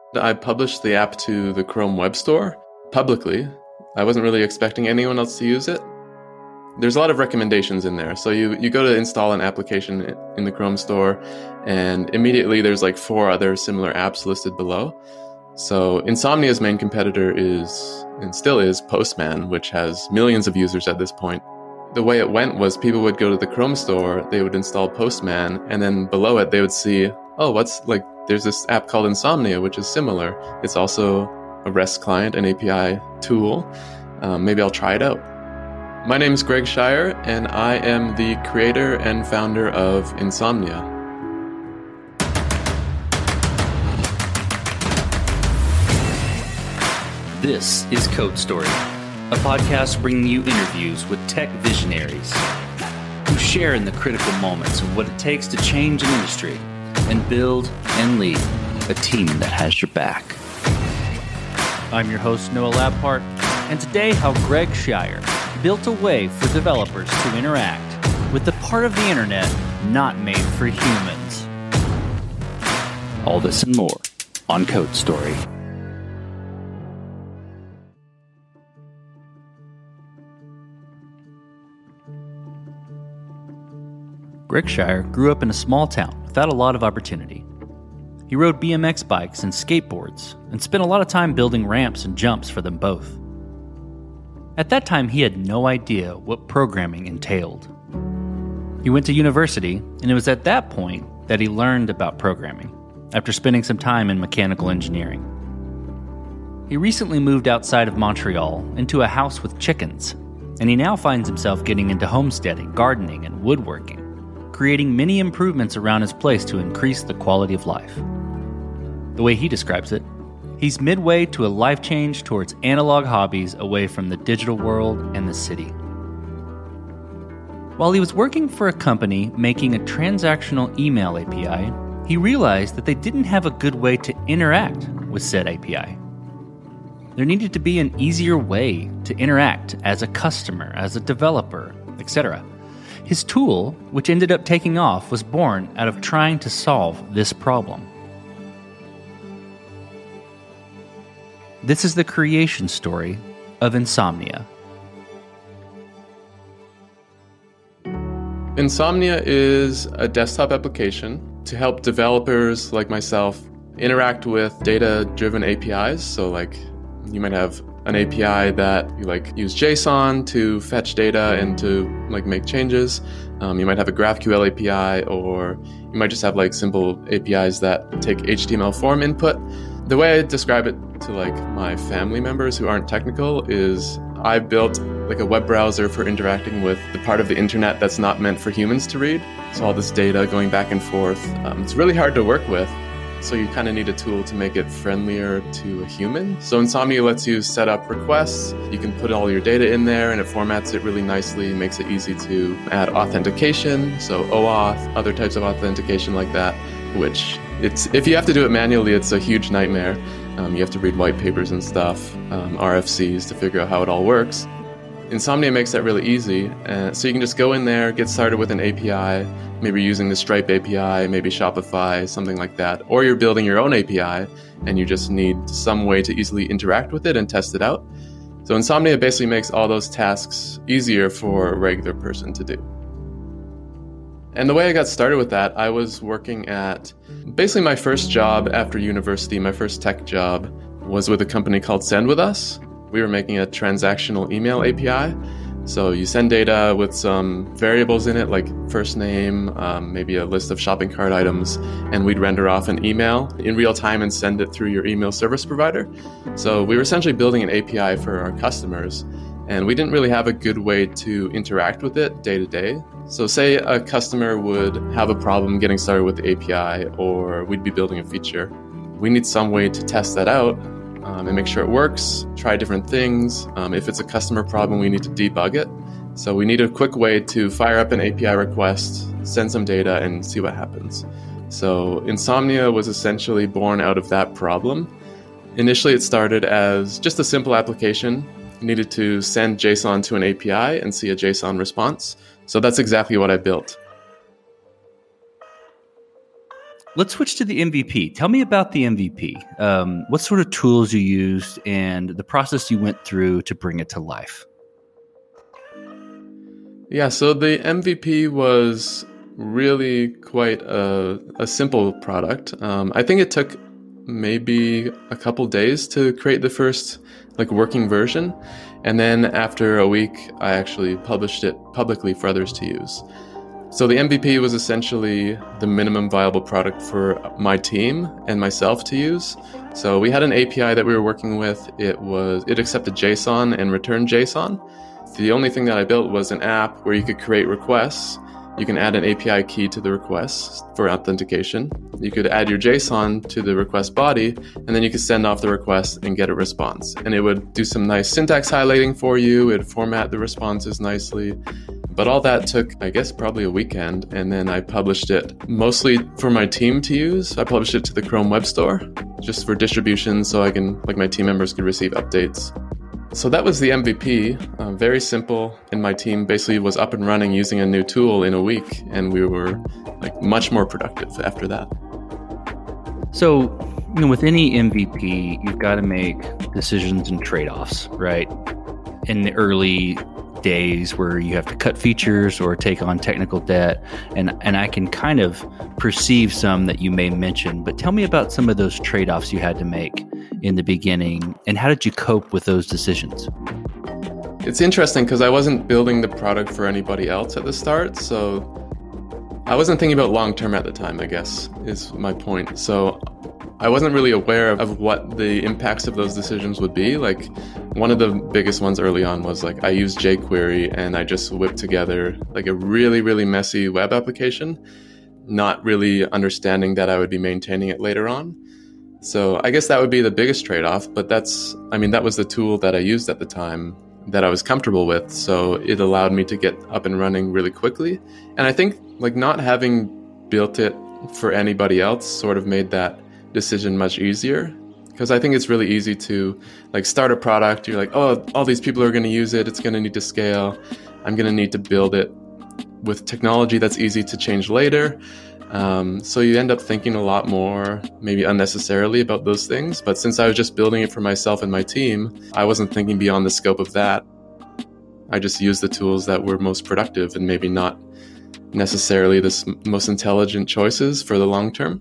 I published the app to the Chrome Web Store publicly. I wasn't really expecting anyone else to use it. There's a lot of recommendations in there. So you go to install an application in the Chrome Store, and immediately there's like 4 other similar apps listed below. So Insomnia's main competitor is, and still is, Postman, which has millions of users at this point. The way it went was people would go to the Chrome Store, they would install Postman, and then below it they would see, there's this app called Insomnia, which is similar. It's also a REST client, an API tool. Maybe I'll try it out. My name is Greg Shire, and I am the creator and founder of Insomnia. This is Code Story, a podcast bringing you interviews with tech visionaries who share in the critical moments of what it takes to change an industry and build and lead a team that has your back. I'm your host, Noah Labhart, and today how Greg Shire built a way for developers to interact with the part of the internet not made for humans. All this and more on Code Story. Greg Shire grew up in a small town without a lot of opportunity. He rode BMX bikes and skateboards and spent a lot of time building ramps and jumps for them both. At that time, he had no idea what programming entailed. He went to university, and it was at that point that he learned about programming, after spending some time in mechanical engineering. He recently moved outside of Montreal into a house with chickens, and he now finds himself getting into homesteading, gardening, and woodworking, creating many improvements around his place to increase the quality of life. The way he describes it, he's midway to a life change towards analog hobbies away from the digital world and the city. While he was working for a company making a transactional email API, he realized that they didn't have a good way to interact with said API. There needed to be an easier way to interact as a customer, as a developer, etc. His tool, which ended up taking off, was born out of trying to solve this problem. This is the creation story of Insomnia. Insomnia is a desktop application to help developers like myself interact with data-driven APIs. So you might have an API that you use JSON to fetch data and to make changes. You might have a GraphQL API, or you might just have simple APIs that take HTML form input. The way I describe it to my family members who aren't technical is I built a web browser for interacting with the part of the internet that's not meant for humans to read. So all this data going back and forth. It's really hard to work with. So you kind of need a tool to make it friendlier to a human. So Insomnia lets you set up requests. You can put all your data in there and it formats it really nicely, makes it easy to add authentication. So OAuth, other types of authentication like that, which if you have to do it manually, it's a huge nightmare. You have to read white papers and stuff, RFCs to figure out how it all works. Insomnia makes that really easy. So you can just go in there, get started with an API, maybe using the Stripe API, maybe Shopify, something like that. Or you're building your own API and you just need some way to easily interact with it and test it out. So Insomnia basically makes all those tasks easier for a regular person to do. And the way I got started with that, I was working at basically my first job after university, my first tech job was with a company called Send With Us. We were making a transactional email API. So you send data with some variables in it, like first name, maybe a list of shopping cart items, and we'd render off an email in real time and send it through your email service provider. So we were essentially building an API for our customers, and we didn't really have a good way to interact with it day to day. So say a customer would have a problem getting started with the API, or we'd be building a feature. We need some way to test that out and make sure it works, try different things. If it's a customer problem, we need to debug it. So we need a quick way to fire up an API request, send some data, and see what happens. So Insomnia was essentially born out of that problem. Initially, it started as just a simple application. You needed to send JSON to an API and see a JSON response. So that's exactly what I built. Let's switch to the MVP. Tell me about the MVP. What sort of tools you used and the process you went through to bring it to life? Yeah, so the MVP was really quite a simple product. I think it took maybe a couple days to create the first working version. And then after a week, I actually published it publicly for others to use. So the MVP was essentially the minimum viable product for my team and myself to use. So we had an API that we were working with. It accepted JSON and returned JSON. The only thing that I built was an app where you could create requests. You can add an API key to the request for authentication. You could add your JSON to the request body, and then you could send off the request and get a response. And it would do some nice syntax highlighting for you. It would format the responses nicely. But all that took, I guess, probably a weekend. And then I published it mostly for my team to use. I published it to the Chrome Web Store just for distribution so I can, my team members could receive updates. So that was the MVP, very simple, and my team basically was up and running using a new tool in a week, and we were much more productive after that. So, with any MVP, you've got to make decisions and trade-offs, right? In the early days where you have to cut features or take on technical debt, and I can kind of perceive some that you may mention, but tell me about some of those trade-offs you had to make in the beginning, and how did you cope with those decisions? It's interesting because I wasn't building the product for anybody else at the start, so I wasn't thinking about long-term at the time, I guess, is my point. So I wasn't really aware of what the impacts of those decisions would be. One of the biggest ones early on was I used jQuery and I just whipped together a really, really messy web application, not really understanding that I would be maintaining it later on. So I guess that would be the biggest trade-off, but that was the tool that I used at the time that I was comfortable with. So it allowed me to get up and running really quickly. And I think not having built it for anybody else sort of made that decision much easier, because I think it's really easy to start a product. You're oh, all these people are going to use it. It's going to need to scale. I'm going to need to build it with technology that's easy to change later. So you end up thinking a lot more, maybe unnecessarily, about those things. But since I was just building it for myself and my team, I wasn't thinking beyond the scope of that. I just used the tools that were most productive and maybe not necessarily the most intelligent choices for the long term.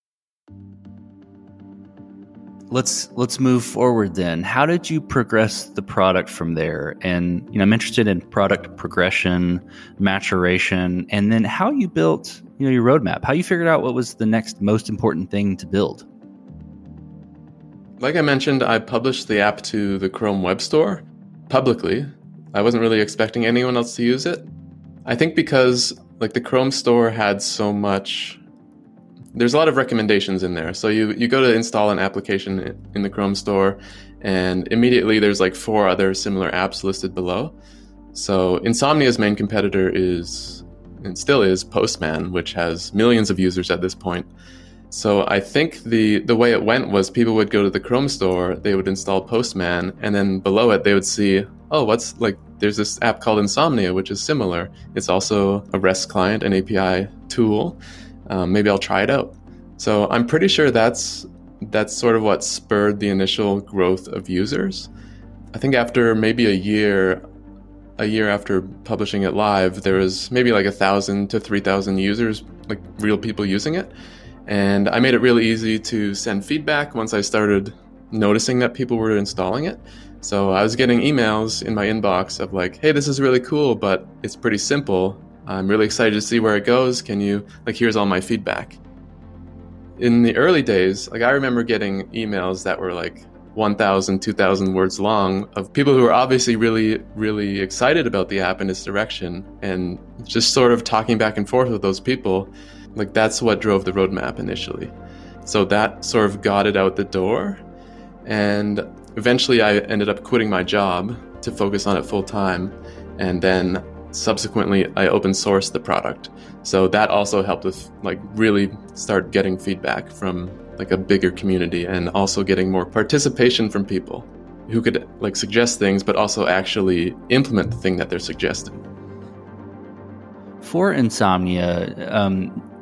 Let's move forward then. How did you progress the product from there? And I'm interested in product progression, maturation, and then how you built your roadmap, how you figured out what was the next most important thing to build. Like I mentioned, I published the app to the Chrome Web Store publicly. I wasn't really expecting anyone else to use it. I think because the Chrome Store had so much, there's a lot of recommendations in there. So you go to install an application in the Chrome Store, and immediately there's 4 other similar apps listed below. So Insomnia's main competitor is, and still is, Postman, which has millions of users at this point. So I think the way it went was people would go to the Chrome Store, they would install Postman, and then below it they would see, oh, there's this app called Insomnia, which is similar. It's also a REST client, an API tool. Maybe I'll try it out. So I'm pretty sure that's sort of what spurred the initial growth of users. I think after maybe a year after publishing it live, there was maybe 1,000 to 3,000 users, real people using it. And I made it really easy to send feedback once I started noticing that people were installing it. So I was getting emails in my inbox of hey, this is really cool, but it's pretty simple. I'm really excited to see where it goes. Can you, here's all my feedback. In the early days, I remember getting emails that were 1,000, 2,000 words long of people who were obviously really, really excited about the app and its direction, and just sort of talking back and forth with those people. That's what drove the roadmap initially. So that sort of got it out the door. And eventually I ended up quitting my job to focus on it full time. And then subsequently I open sourced the product. So that also helped with really start getting feedback from a bigger community, and also getting more participation from people who could suggest things, but also actually implement the thing that they're suggesting. For Insomnia,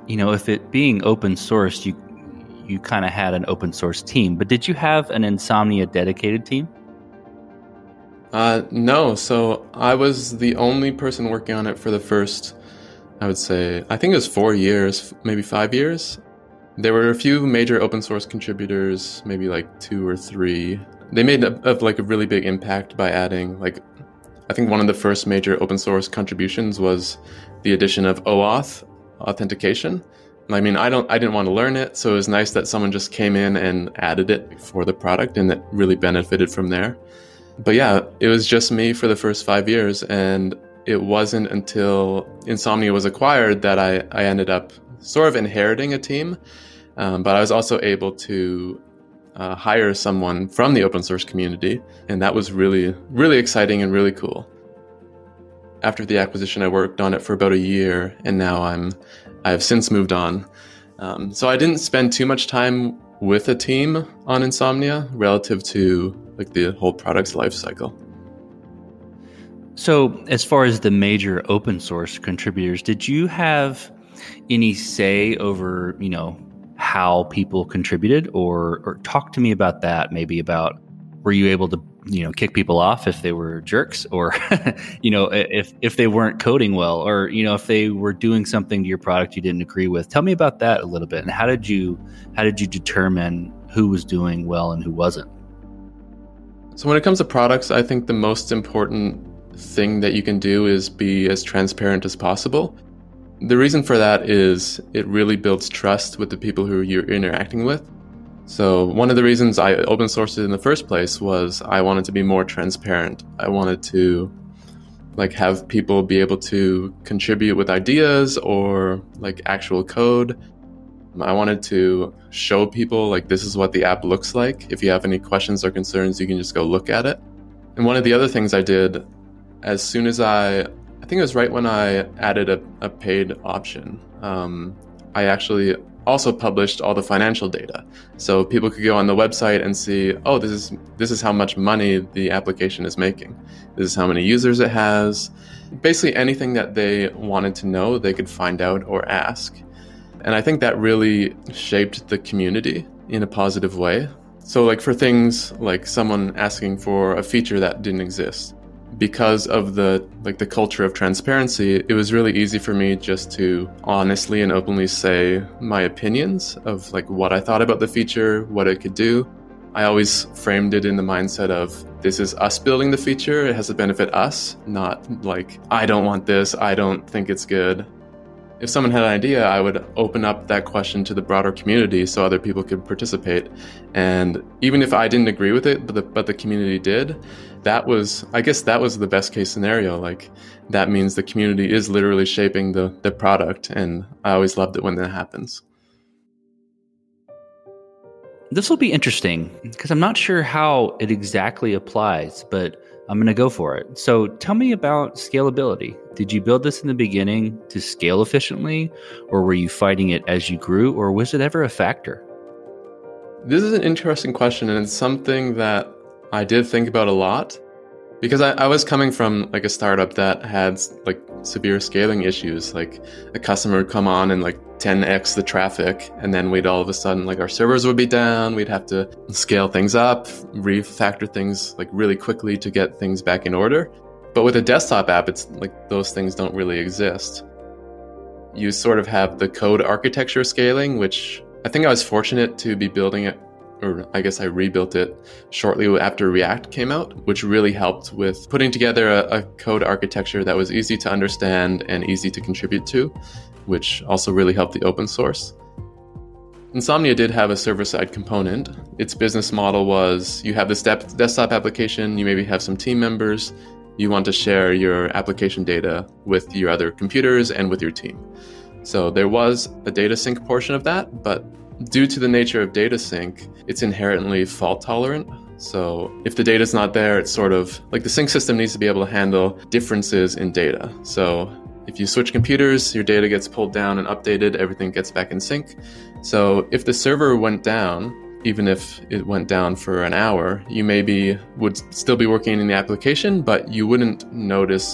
if it being open source, you kind of had an open source team, but did you have an Insomnia dedicated team? No. So I was the only person working on it for the first, I would say, I think it was 4 years, maybe 5 years. There were a few major open source contributors, maybe like 2 or 3. They made a really big impact by adding, I think one of the first major open source contributions was the addition of OAuth authentication. I mean, I didn't want to learn it, so it was nice that someone just came in and added it for the product, and that really benefited from there. But yeah, it was just me for the first 5 years, and it wasn't until Insomnia was acquired that I ended up sort of inheriting a team, but I was also able to hire someone from the open source community, and that was really, really exciting and really cool. After the acquisition, I worked on it for about a year, and now I have since moved on. So I didn't spend too much time with a team on Insomnia relative to the whole product's life cycle. So as far as the major open source contributors, did you have any say over, how people contributed, or talk to me about that, maybe about, were you able to, kick people off if they were jerks, or, if they weren't coding well, or, if they were doing something to your product you didn't agree with? Tell me about that a little bit. And how did you determine who was doing well and who wasn't? So when it comes to products, I think the most important thing that you can do is be as transparent as possible. The reason for that is it really builds trust with the people who you're interacting with. So one of the reasons I open sourced it in the first place was I wanted to be more transparent. I wanted to have people be able to contribute with ideas or actual code. I wanted to show people this is what the app looks like. If you have any questions or concerns, you can just go look at it. And one of the other things I did, as soon as I think it was right when I added a paid option, I actually also published all the financial data. So people could go on the website and see, oh, this is how much money the application is making. This is how many users it has. Basically anything that they wanted to know, they could find out or ask. And I think that really shaped the community in a positive way. So for things like someone asking for a feature that didn't exist, because of the culture of transparency, it was really easy for me just to honestly and openly say my opinions of what I thought about the feature, what it could do. I always framed it in the mindset of, this is us building the feature, it has to benefit us, not I don't want this, I don't think it's good. If someone had an idea, I would open up that question to the broader community so other people could participate. And even if I didn't agree with it, but the community did, that was the best case scenario. That means the community is literally shaping the product, and I always loved it when that happens. This will be interesting because I'm not sure how it exactly applies, but I'm going to go for it. So tell me about scalability. Did you build this in the beginning to scale efficiently, or were you fighting it as you grew, or was it ever a factor? This is an interesting question, and it's something that I did think about a lot, because I was coming from a startup that had severe scaling issues. A customer would come on and 10x the traffic, and then we'd all of a sudden our servers would be down. We'd have to scale things up, refactor things really quickly to get things back in order. But with a desktop app, it's those things don't really exist. You sort of have the code architecture scaling, which I think I was fortunate to be building it, or I guess I rebuilt it shortly after React came out, which really helped with putting together a code architecture that was easy to understand and easy to contribute to, which also really helped the open source. Insomnia did have a server-side component. Its business model was, you have this desktop application, you maybe have some team members, you want to share your application data with your other computers and with your team. So there was a data sync portion of that, but due to the nature of data sync, it's inherently fault tolerant. So if the data's not there, it's sort of the sync system needs to be able to handle differences in data. So if you switch computers, your data gets pulled down and updated, everything gets back in sync. So if the server went down, even if it went down for an hour, you maybe would still be working in the application, but you wouldn't notice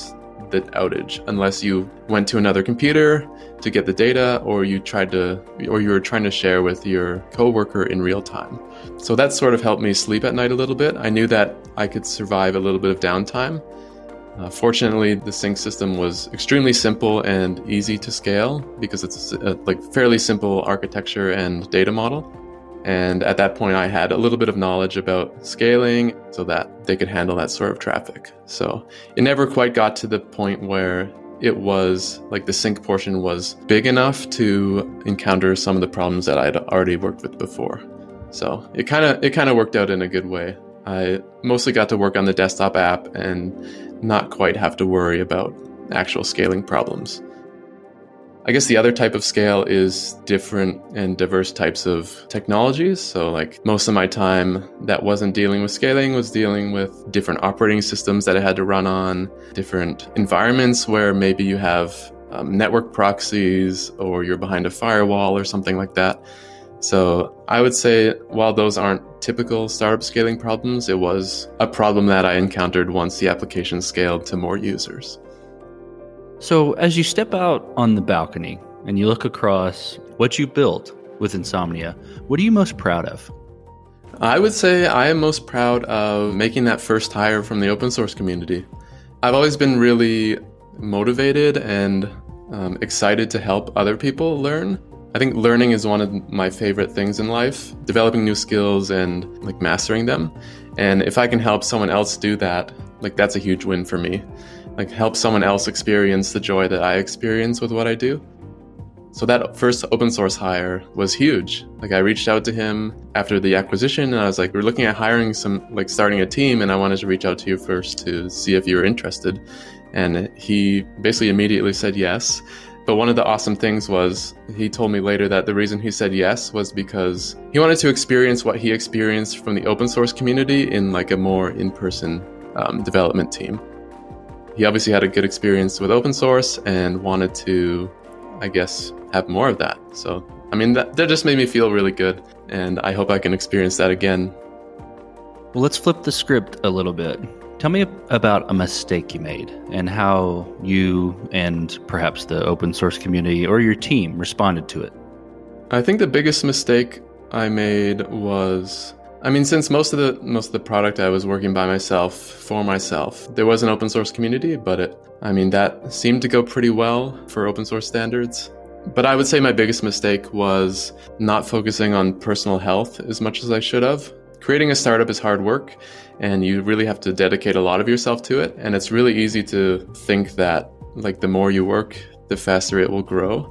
the outage unless you went to another computer to get the data, or you were trying to share with your coworker in real time. So that sort of helped me sleep at night a little bit. I knew that I could survive a little bit of downtime. Fortunately, the sync system was extremely simple and easy to scale because it's a fairly simple architecture and data model. And at that point, I had a little bit of knowledge about scaling so that they could handle that sort of traffic. So it never quite got to the point where it was like the sync portion was big enough to encounter some of the problems that I'd already worked with before. So it kind of worked out in a good way. I mostly got to work on the desktop app and not quite have to worry about actual scaling problems. I guess the other type of scale is different and diverse types of technologies. So like most of my time that wasn't dealing with scaling was dealing with different operating systems that I had to run on, different environments where maybe you have network proxies or you're behind a firewall or something like that. So I would say while those aren't typical startup scaling problems, it was a problem that I encountered once the application scaled to more users. So as you step out on the balcony and you look across what you built with Insomnia, what are you most proud of? I would say I am most proud of making that first hire from the open source community. I've always been really motivated and excited to help other people learn. I think learning is one of my favorite things in life, developing new skills and mastering them. And if I can help someone else do that, that's a huge win for me. Help someone else experience the joy that I experience with what I do. So that first open source hire was huge. I reached out to him after the acquisition and I was we're looking at hiring starting a team, and I wanted to reach out to you first to see if you were interested. And he basically immediately said yes. But one of the awesome things was he told me later that the reason he said yes was because he wanted to experience what he experienced from the open source community in a more in-person development team. He obviously had a good experience with open source and wanted to, I guess, have more of that. So, that just made me feel really good, and I hope I can experience that again. Well, let's flip the script a little bit. Tell me about a mistake you made and how you and perhaps the open source community or your team responded to it. I think the biggest mistake I made was, since most of the product I was working by myself, for myself, there was an open source community, but that seemed to go pretty well for open source standards. But I would say my biggest mistake was not focusing on personal health as much as I should have. Creating a startup is hard work, and you really have to dedicate a lot of yourself to it. And it's really easy to think that the more you work, the faster it will grow.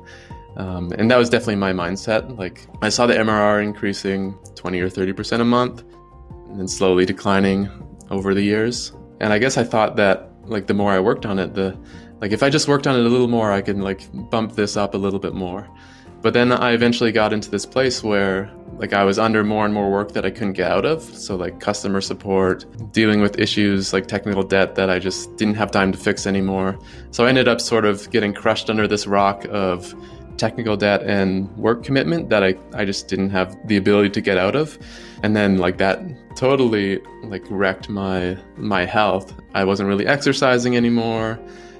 And that was definitely my mindset. I saw the MRR increasing 20 or 30% a month and then slowly declining over the years. And I guess I thought that the more I worked on it, if I just worked on it a little more, I could bump this up a little bit more. But then I eventually got into this place where I was under more and more work that I couldn't get out of. So customer support, dealing with issues like technical debt that I just didn't have time to fix anymore. So I ended up sort of getting crushed under this rock of technical debt and work commitment that I just didn't have the ability to get out of. And then that totally wrecked my health. I wasn't really exercising anymore.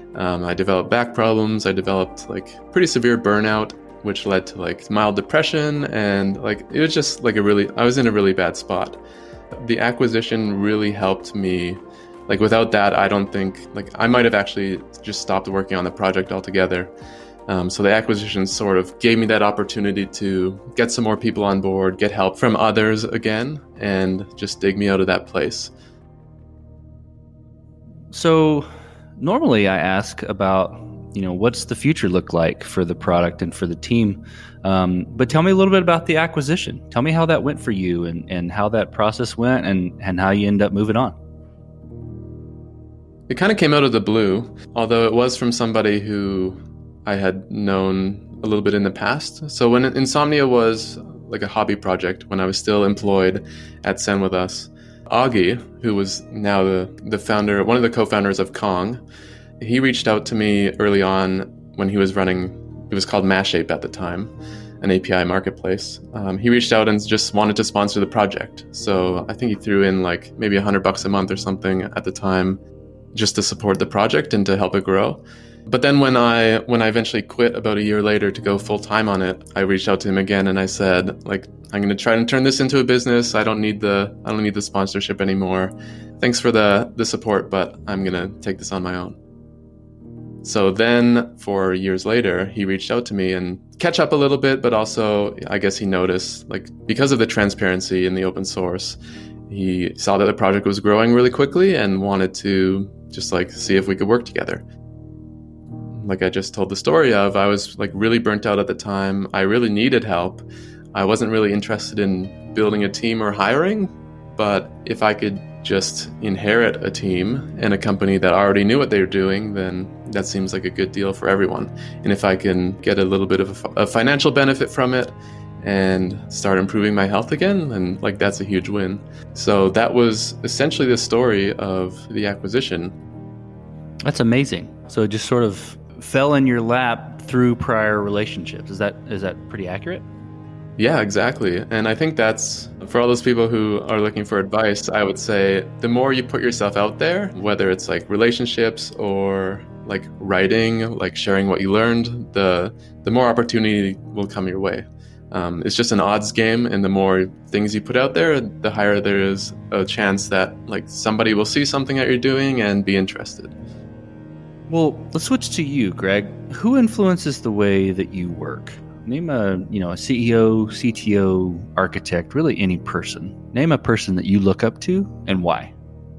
I developed back problems. I developed pretty severe burnout, which led to mild depression, and it was just I was in a really bad spot. The acquisition really helped me. Without that, I don't think I might have actually just stopped working on the project altogether. So the acquisition sort of gave me that opportunity to get some more people on board, get help from others again, and just dig me out of that place. So normally I ask about what's the future look like for the product and for the team? But tell me a little bit about the acquisition. Tell me how that went for you and how that process went and how you end up moving on. It kind of came out of the blue, although it was from somebody who I had known a little bit in the past. So when Insomnia was a hobby project, when I was still employed at Send With Us, Augie, who was now the founder, one of the co-founders of Kong, he reached out to me early on when he was running, it was called Mashape at the time, an API marketplace. He reached out and just wanted to sponsor the project. So I think he threw in maybe $100 a month or something at the time. just to support the project and to help it grow. But then when I eventually quit about a year later to go full time on it, I reached out to him again and I said, like, I'm going to try and turn this into a business. I don't need the sponsorship anymore. Thanks for the support, but I'm going to take this on my own. So then 4 years later, he reached out to me and catch up a little bit, but also I guess he noticed, like, because of the transparency in the open source, he saw that the project was growing really quickly and wanted to just like see if we could work together. Like I just told the story of, I was like really burnt out at the time. I really needed help. I wasn't really interested in building a team or hiring, but if I could just inherit a team and a company that already knew what they were doing, then that seems like a good deal for everyone. And if I can get a little bit of a financial benefit from it and start improving my health again, then like that's a huge win. So that was essentially the story of the acquisition. That's amazing. So it just sort of fell in your lap through prior relationships. Is that pretty accurate? Yeah, exactly. And I think that's, for all those people who are looking for advice, I would say the more you put yourself out there, whether it's like relationships or like writing, like sharing what you learned, the more opportunity will come your way. It's just an odds game, and the more things you put out there, the higher there is a chance that like somebody will see something that you're doing and be interested. Well, let's switch to you, Greg. Who influences the way that you work? Name a CEO, CTO, architect, really any person. Name a person that you look up to and why.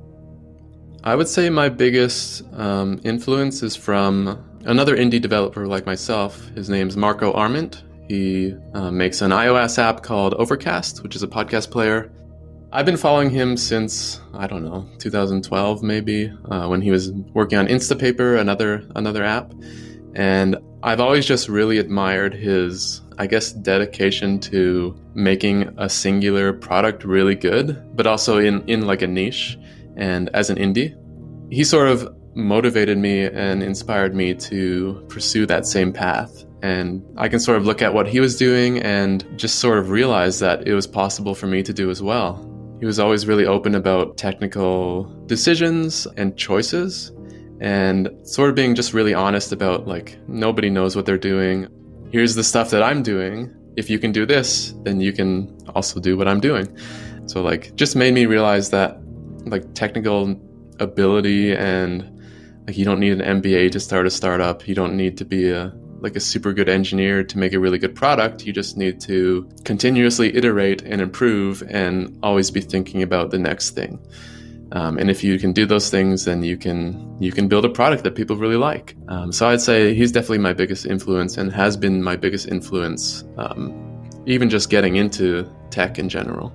I would say my biggest influence is from another indie developer like myself. His name's Marco Arment. He makes an iOS app called Overcast, which is a podcast player. I've been following him since, 2012 maybe, when he was working on Instapaper, another app. And I've always just really admired his, dedication to making a singular product really good, but also in like a niche and as an indie. He sort of motivated me and inspired me to pursue that same path. And I can sort of look at what he was doing and just sort of realize that it was possible for me to do as well. He was always really open about technical decisions and choices, and sort of being just really honest about like, nobody knows what they're doing. Here's the stuff that I'm doing. If you can do this, then you can also do what I'm doing. So like, just made me realize that like technical ability and like, you don't need an MBA to start a startup. You don't need to be a super good engineer to make a really good product. You just need to continuously iterate and improve and always be thinking about the next thing. And if you can do those things, then you can build a product that people really like. So I'd say he's definitely my biggest influence and has been my biggest influence, even just getting into tech in general.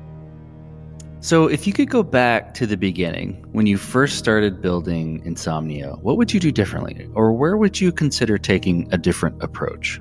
So if you could go back to the beginning, when you first started building Insomnia, what would you do differently? Or where would you consider taking a different approach?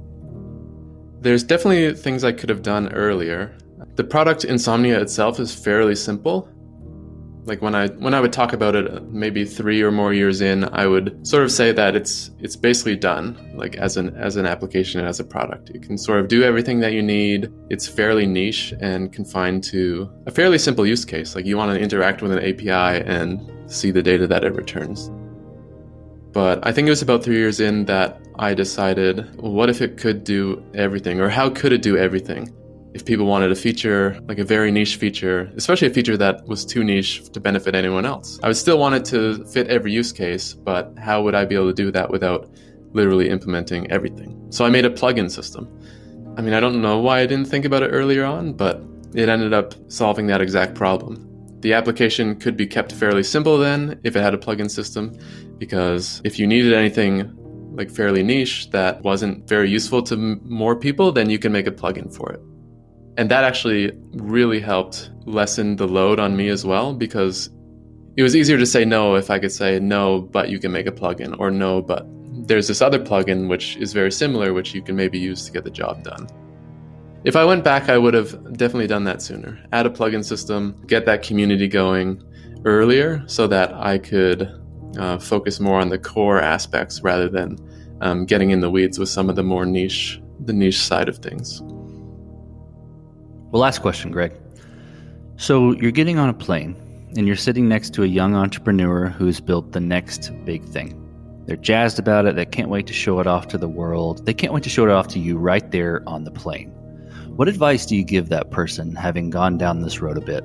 There's definitely things I could have done earlier. The product Insomnia itself is fairly simple. Like when I would talk about it maybe 3 or more years in, I would sort of say that it's basically done, like as an application and as a product. You can sort of do everything that you need. It's fairly niche and confined to a fairly simple use case. Like you want to interact with an API and see the data that it returns. But I think it was about 3 years in that I decided, well, what if it could do everything? Or how could it do everything? If people wanted a feature, like a very niche feature, especially a feature that was too niche to benefit anyone else, I would still want it to fit every use case, but how would I be able to do that without literally implementing everything? So I made a plugin system. I mean, I don't know why I didn't think about it earlier on, but it ended up solving that exact problem. The application could be kept fairly simple then if it had a plugin system, because if you needed anything like fairly niche that wasn't very useful to more people, then you can make a plugin for it. And that actually really helped lessen the load on me as well, because it was easier to say no if I could say no, but you can make a plugin, or no, but there's this other plugin which is very similar, which you can maybe use to get the job done. If I went back, I would have definitely done that sooner. Add a plugin system, get that community going earlier so that I could focus more on the core aspects rather than getting in the weeds with some of the more niche side of things. Well, last question, Greg. So you're getting on a plane and you're sitting next to a young entrepreneur who's built the next big thing. They're jazzed about it. They can't wait to show it off to the world. They can't wait to show it off to you right there on the plane. What advice do you give that person, having gone down this road a bit?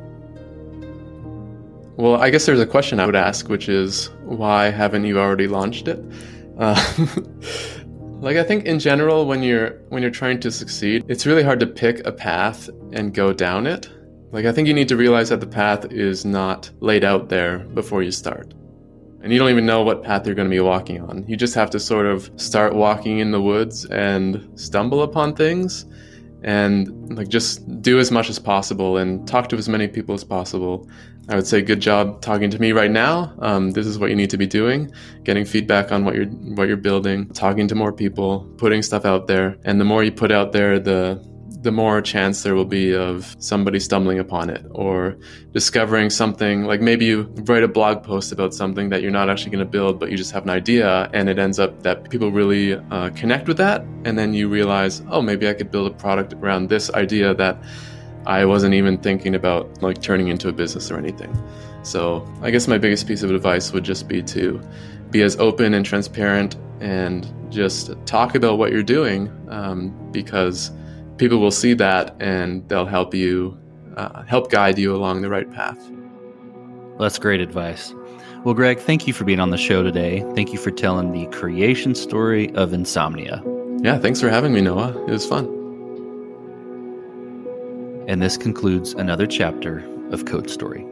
Well, I guess there's a question I would ask, which is, why haven't you already launched it? I think in general, when you're trying to succeed, it's really hard to pick a path and go down it. I think you need to realize that the path is not laid out there before you start. And you don't even know what path you're going to be walking on. You just have to sort of start walking in the woods and stumble upon things and just do as much as possible and talk to as many people as possible. I would say good job talking to me right now. This is what you need to be doing, getting feedback on what you're building, talking to more people, putting stuff out there. And the more you put out there, the more chance there will be of somebody stumbling upon it or discovering something. Maybe you write a blog post about something that you're not actually going to build, but you just have an idea, and it ends up that people really connect with that. And then you realize, oh, maybe I could build a product around this idea that I wasn't even thinking about turning into a business or anything. So I guess my biggest piece of advice would just be to be as open and transparent and just talk about what you're doing, because people will see that and they'll help guide you along the right path. Well, that's great advice. Well, Greg, thank you for being on the show today. Thank you for telling the creation story of Insomnia. Yeah, thanks for having me, Noah. It was fun. And this concludes another chapter of Code Story.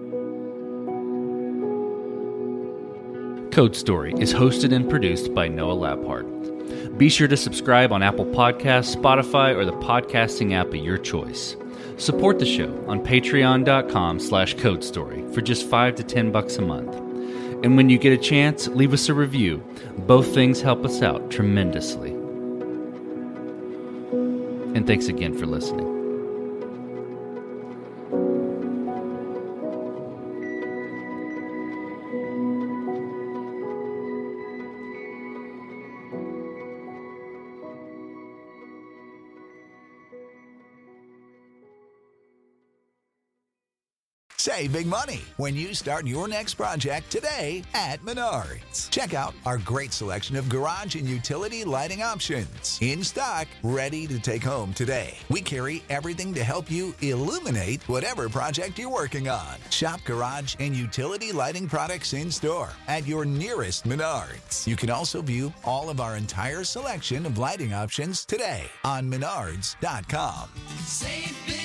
Code Story is hosted and produced by Noah Labhart. Be sure to subscribe on Apple Podcasts, Spotify, or the podcasting app of your choice. Support the show on patreon.com/codestory for just $5 to $10 a month. And when you get a chance, leave us a review. Both things help us out tremendously. And thanks again for listening. Save big money when you start your next project today at Menards. Check out our great selection of garage and utility lighting options. In stock, ready to take home today. We carry everything to help you illuminate whatever project you're working on. Shop garage and utility lighting products in store at your nearest Menards. You can also view all of our entire selection of lighting options today on Menards.com. Save big